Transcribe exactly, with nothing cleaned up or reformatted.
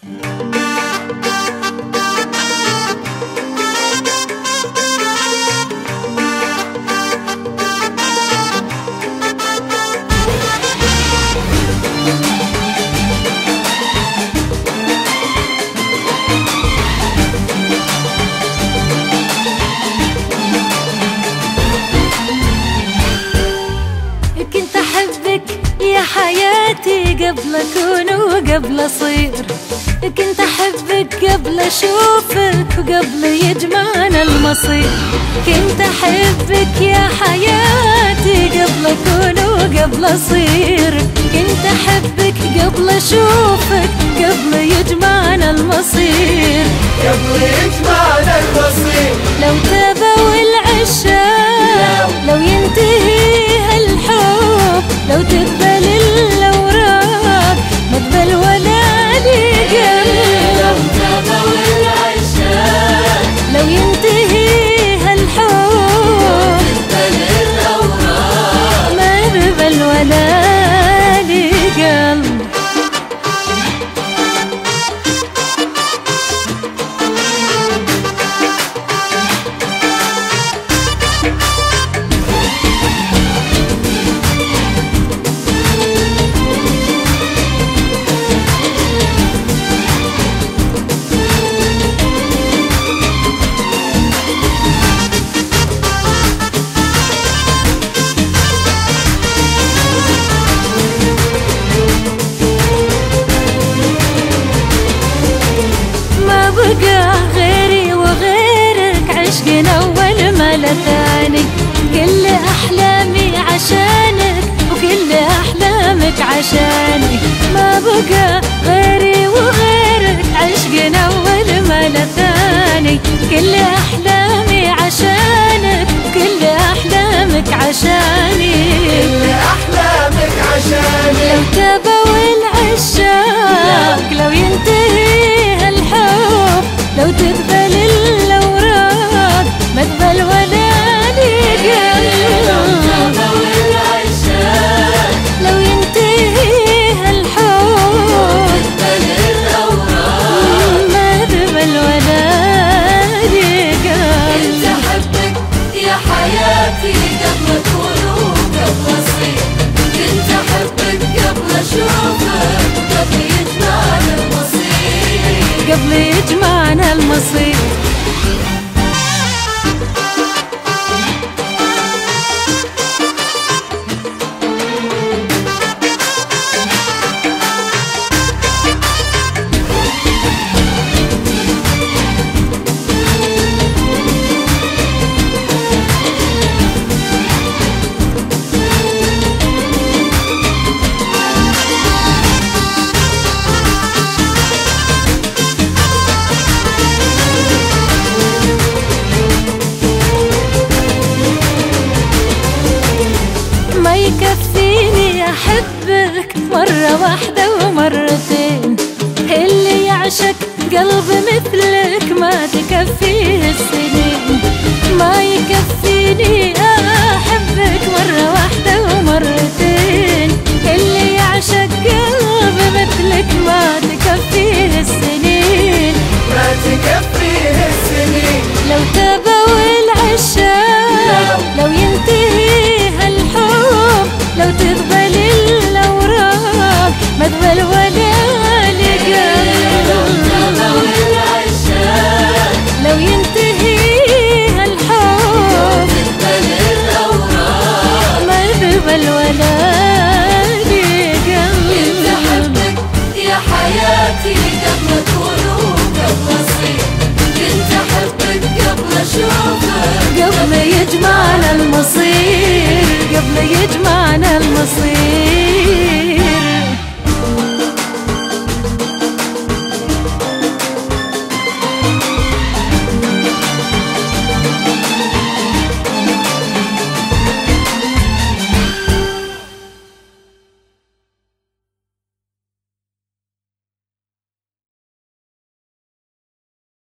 حياتي قبل أكون وقبل أصير، كنت أحبك قبل أشوفك وقبل يجمعنا المصير. كنت أحبك يا حياتي قبل أكون وقبل أصير، كنت أحبك قبل أشوفك قبل يجمعنا المصير، قبل يجمعنا المصير. لو تبوا العشاق لو ينتهي هالحب، لو تقبل الأوراق ما تقبل ولا لي قلب. لو تبوا العشاق لو ينتهي هالحب، تقبل الأوراق ما تقبل ولا لي قلب. بقى غيري وغيرك عشقنا أول ما لا ثاني، كل أحلامي عشانك وكل أحلامك عشاني. ما بقى غيري وغيرك عشقنا أول ما لا ثاني، كل أحلامي عشانك وكل أحلامك عشاني. كل أحلامك عشاني. لو تبوا العشاق لو ينتهي هالحب، لو تقبل الأوراق ما تقبل ولا لي قلب. لو تبوا العشاق لو ينتهي هالحب، تقبل الأوراق ما تقبل ولا لي قلب. كنت أحبك يا حياتي قبل أكون وقبل أصير، كنت أحبك قبل أشوفك قبل يجمعنا المصير، قبل يجمعنا المصير. ما يكفيني أحبك مرة واحدة ومرتين، اللي يعشق قلب مثلك ما تكفيه السنين. ما يكفيني أحبك مرة واحدة ومرتين، اللي يعشق قلب مثلك ما تكفيه السنين. ما تكفي